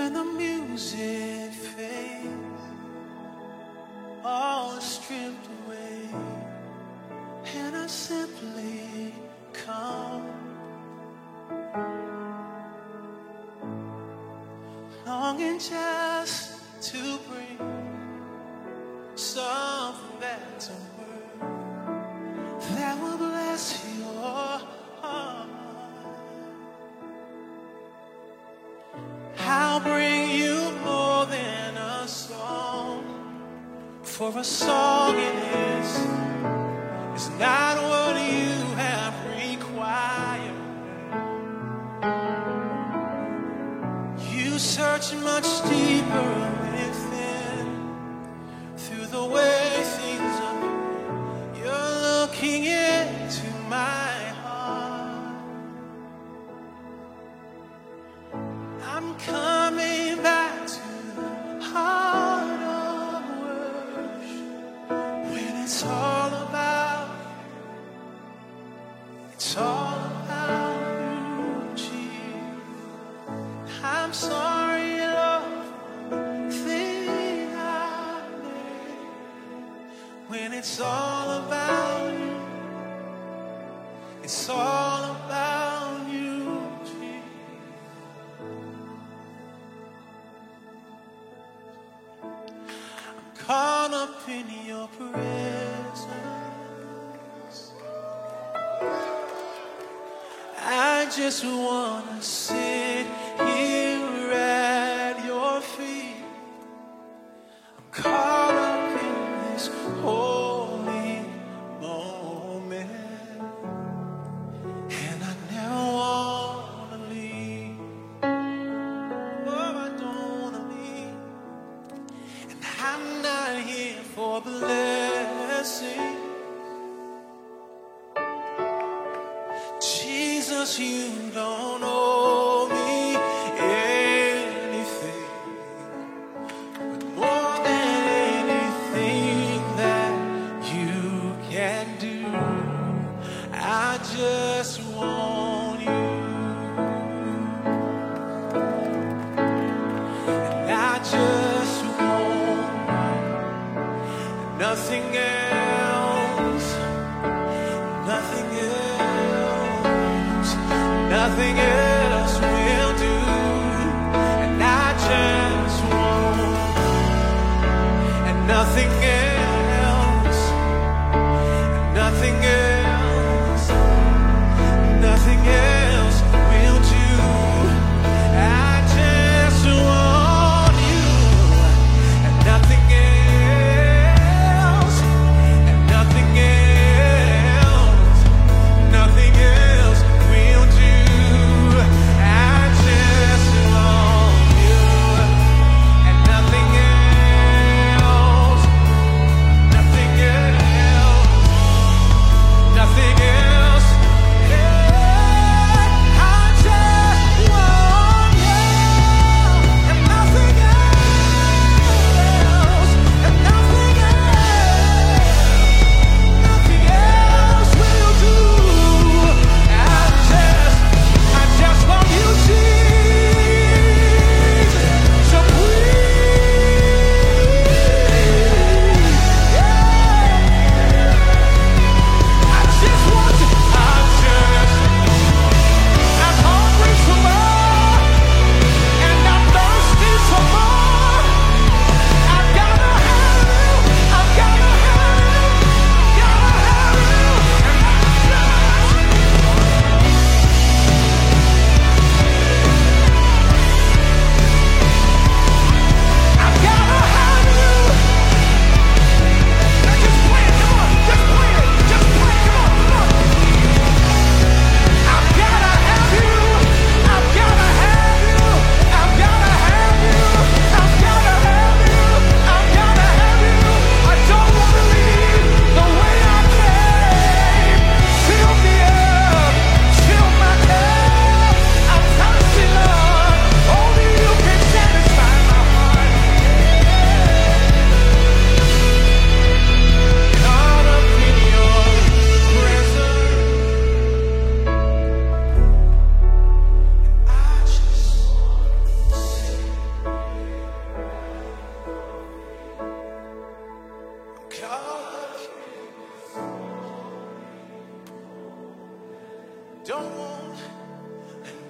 when the music fades, all is stripped away, and I simply come, longing just to bring something back to word that will bless your heart. I'll bring you more than a song, for a song it is not what you have required. You search much deeper within, through the way things are. You're looking into my heart. I'm coming back to the heart of worship, when it's all about you, Jesus. I'm sorry, Lord, for the thing I made. When it's all about you, it's all about you, Jesus. I'm caught up in your presence. I just wanna sit here at your feet. I'm caught up in this holy moment, and I never wanna leave. Oh, I don't wanna leave. And I'm not here for blessing. Jesus, you don't owe me anything, but more than anything that you can do, I just want you. And I just want nothing else, nothing else, nothing else will do. And I just want, and nothing else, nothing else, nothing else will do. I just want you, and nothing else, and nothing else, nothing else will do. I just want you, and nothing else,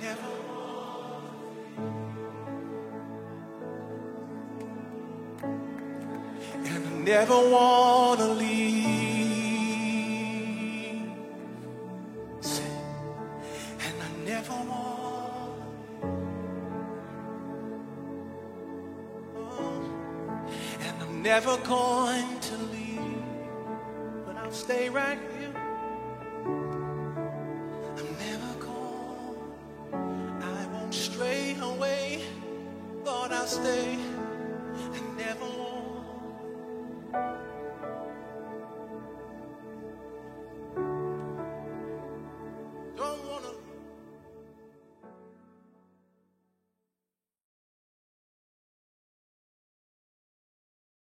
never, and I never wanna leave. And I never want, and I'm never going to leave, but I'll stay right here. I'm never going, I won't stray away. Lord, I'll stay.